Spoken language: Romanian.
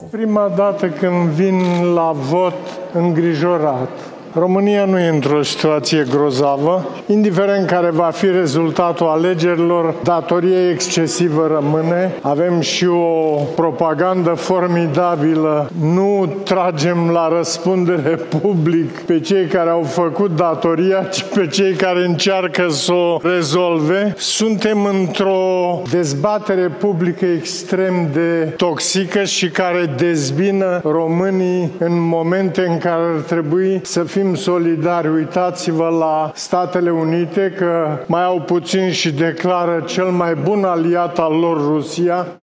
Prima dată când vin la vot îngrijorat. România nu e într-o situație grozavă. Indiferent care va fi rezultatul alegerilor, datoria excesivă rămâne. Avem și o propagandă formidabilă. Nu tragem la răspundere public pe cei care au făcut datoria, ci pe cei care încearcă să o rezolve. Suntem într-o dezbatere publică extrem de toxică și care dezbină românii în momente în care ar trebui să fim solidari. Uitați-vă la Statele Unite, că mai au puțin și declară cel mai bun aliat al lor, Rusia.